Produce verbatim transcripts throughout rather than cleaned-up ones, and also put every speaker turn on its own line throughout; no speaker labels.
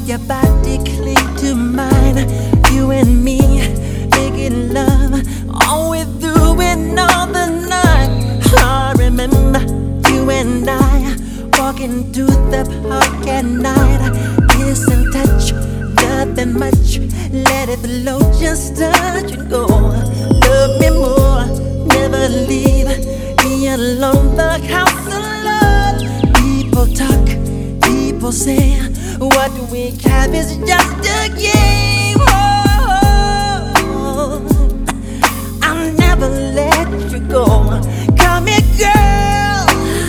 your body cling to mine. You and me making love all we do and all the night. I remember you and I walking through the park at night. Kiss and touch, nothing much. Let it flow, just touch and go. Love me more, never leave me alone. The house of love. People talk, people say, what we have is just a game. Oh, I'll never let you go. Come here, girl.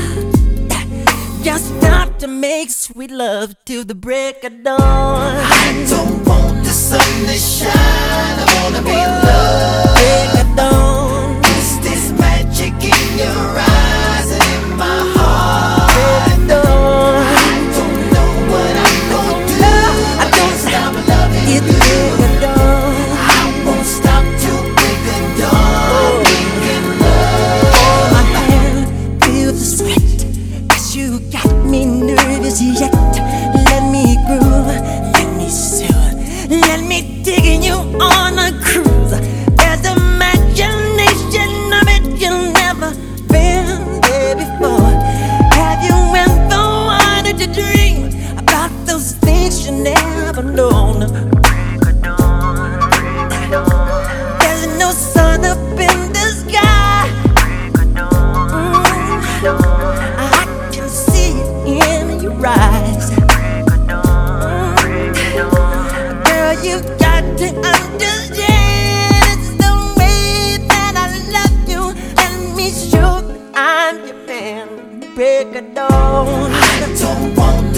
Just stop to make sweet love till the break of dawn.
I don't want the sun to shine, I wanna be loved.
Break of dawn.
Is this magic in your eyes and in my heart?
Break of dawn.
I don't know what I'm gonna do. I can't stop loving
It's
you.
break of dawn.
I won't stop till break of dawn. We can love.
Hold my hand, feel the sweat, 'cause you got me nervous yet. Let me groove, let me soothe, let me dig in you on a cruise. There's imagination of it you've never been there before. Have you ever wanted to dream about those things you never known? There's no sun up in the sky. I can see it in your eyes. Girl, you got to understand it's the way that I love you. Let me show that I'm your man. Break of dawn.
I don't want